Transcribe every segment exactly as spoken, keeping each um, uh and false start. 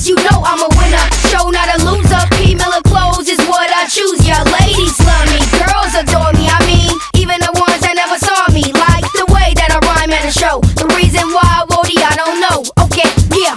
you know I'm a winner. Show not a loser. P. Miller clothes is what I choose. Yeah, ladies love me, girls adore me. I mean, even the ones that never saw me like the way that I rhyme at a show. The reason why I wrote it, I don't know. Okay, yeah.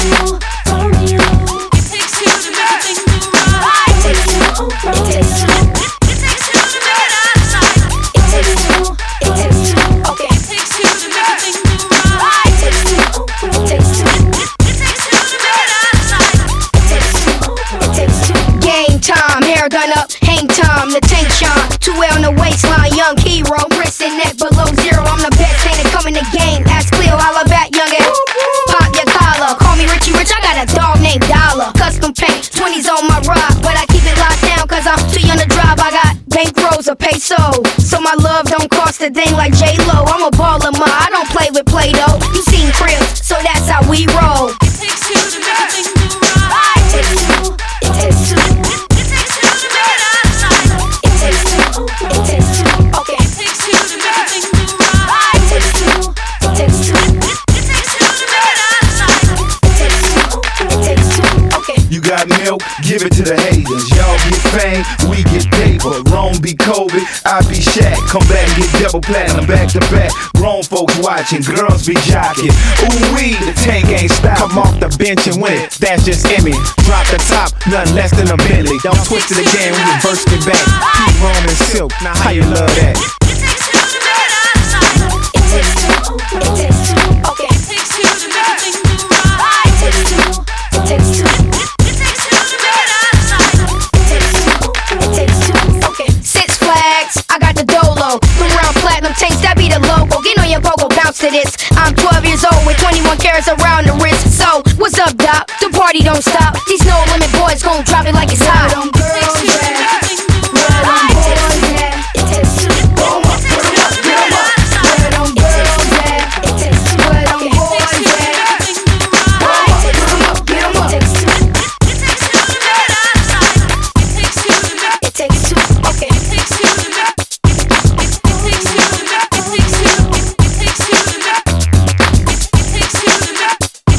It takes two to make a thing go right. It takes two. It takes two. It takes two to make it out of sight. It takes two. It takes two. Okay. It takes two to make a thing go right. It takes two. It takes two. It takes two to make it out of sight. It takes two. It takes two. Game time, hair done up, hang time, the tank shine. Two L on the waistline, young hero. Wrist and neck below zero. I'm the best thing to come in the game. Ask Cleo, holla back, young ass. Pop your collar, call me Richie Rich. I got a dog named Dollar. Custom paint, twenties on my ride, but I keep it locked down cause I'm too young to drive. I got bankrolls or peso, so my love don't cost a thing like J-Lo. I'm a baller, ma, I don't play with Play-Doh. You seen Cribs, so that's how we roll. It takes two to make a thing go right. It takes two. It takes two. It takes two to make it out of sight. It takes two. It takes two. Okay. It takes two to make a thing go right. It takes two. It takes two. It takes two to make it out of sight. It takes two. It takes two. Okay. You got milk, give it to the haters. Y'all get fame, we get paper. Rome be Kobe, I be Shaq. Come back and get double platinum back to back. Grown folks watching, girls be jocking. Ooh wee, the tank ain't stopping. Come off the bench and win it, that's just Emmy. Drop the top, nothing less than a Bentley. Don't twist it again when you burst it back. Keep Roman silk, now how you love that? It takes two to make it out of sight. It takes two. It takes two. Okay. It takes two to make a thing go right. It takes two. It takes two. It takes two to make it out of sight. It takes two. It takes two. Okay. Six flags, I got the dolo. Them round platinum tanks, that be the logo. Get on your pogo, bounce to this. I'm twelve years old with twenty-one carats around the wrist. So, what's up, Doc? The party don't stop. These no limit boys gon' drop it like it's hot. Them girls, yeah. Where them boys at? It takes two. Boom up, put 'em up, get 'em up. Where them girls at? It takes two. Where them boys at? Boom up, put 'em up, get 'em up. It takes two. It takes two to make it out of sight. It takes two to make. It takes two. Okay. It takes two to make. It takes two to make. It takes two. It takes two to make. It takes two to make.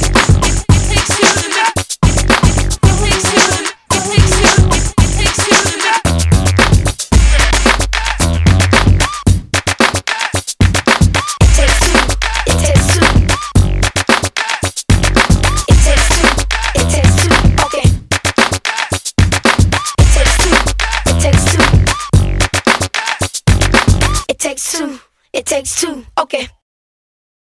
It takes two to make. It takes two. It takes two. It takes two to make. It takes two. It takes two. It takes two. It takes two. Okay. It takes two. It takes two. It takes two. It takes two. Okay.